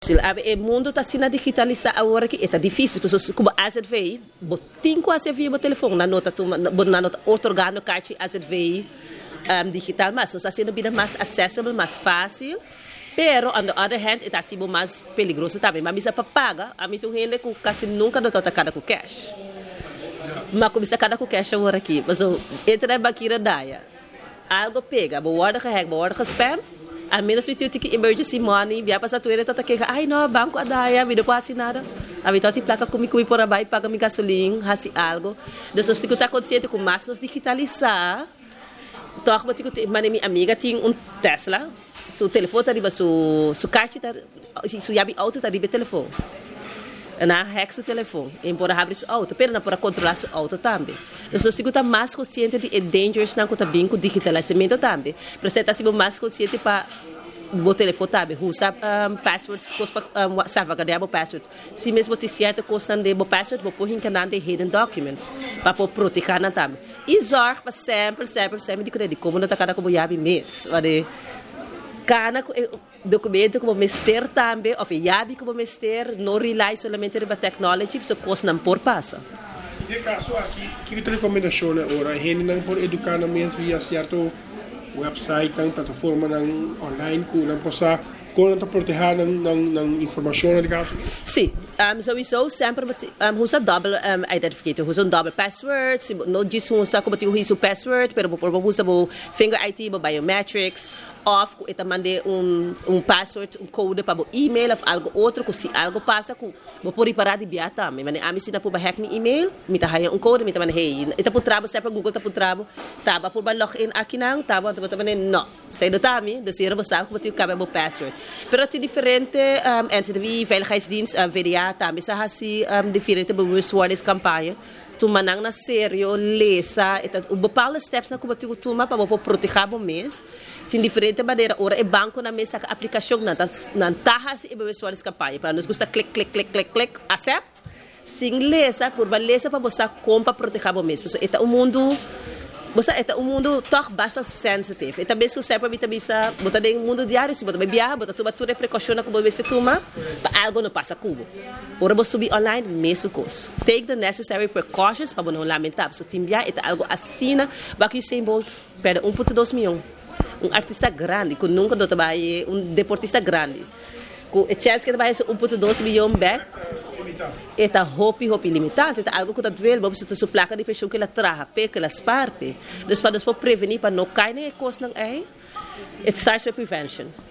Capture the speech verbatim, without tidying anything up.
O mundo está sendo digitalizado agora que está difícil, porque como a Z V I, cinco a Z V I no telefone, na nota na nota otorgando carta a Z V I um, digital, mas está sendo bem mais acessível, mais fácil. Pero, on the other hand, está sendo mais perigoso também. Mas para pagar, a mim tem gente que quase nunca não está cada com cash. Mas começa cada com cash agora aqui. Mas entra na banqueira daia, algo pega, boa hora que hack, boa hora que spam. A menos que eu tenho emergency money, via passar tudo, tá que ai não, banco a daia, me deu quase nada. A vida tem placa comigo e por aí, paga minha gasolina, assim algo. Então, se você está consciente com mais nos digitalizar, então, eu mas minha amiga tinha um Tesla, seu telefone está riba, seu seu carta está, seu yabi auto está riba telefone. Na hack seu telefone, e por abrir seu auto, pero não para controlar seu auto também. Então, se você está mais consciente de dangers não está bem com digitalizamento também, você está sendo mais consciente para o telefone também, usa um, passwords, um, salvaguardar passwords. Se mesmo você sente constante de password, você pode encanar de hidden documents para poder proteger na também. E zorg para sempre, sempre, sempre de crédito, como não está cada como yabi mês, cada documento como mester também, ou yabi como mester, não rely somente na tecnologia, porque coisa não por passa. De caso aqui, que recomendação agora, a gente não pode educar na mesma via certo website, na plataforma online, que não possa como está proteger na informação de caso? Sim, um, sowieso sempre um, usa double um, identificator, usa um double password, não diz usa como tipo usa o password, pero por usa o finger I D, o biometrics, off, eta mande um um password, um code para o e-mail ou algo outro, que se algo passa, que vou por parar de biar também, mas a mim se não por hack meu e-mail, me tá um code, me tá mande hey, eta por trabo, sempre Google tá por trabo, tava por login aqui não, tava, tava mande não, sei do também, de ser você que você cabe o password. Pero het is diferente, um, N C T V, Veiligheidsdienst, uh, V D A, também sa hasi um, diferente bewustwordingscampagne. Tu manang na serio, lesa, eta um bepaalde steps na como tu toma para poder proteger o mês. Tem diferente maneira, ora é banco na mesa a aplicação na na tahas e bewustwordingscampagne. Para nós gusta click, click, click, click, click, accept. Sim lesa, por lesa para você compra proteger o mês. Eta o mundo Você é um mundo toch bastante sensitivo. E também se você para também sa, bota em mundo diário, se bota bem biar, bota tudo tudo precaução como você toma, para algo não passa cubo. Ora você subir online mesmo coisa. Take the necessary precautions para não lamentar. Se tem biar é algo assina, vai que sem bolts perde um vírgula dois milhão. Um artista grande que nunca do trabalho, um deportista grande. Com a chance que trabalha um vírgula dois milhão back. Eta hopi hopi limitado, eta algo que está vendo, você tem sua placa de pressão que ela traga, que ela esparpe. Então para nós prevenir para não cair nem coisa não é. It starts with prevention.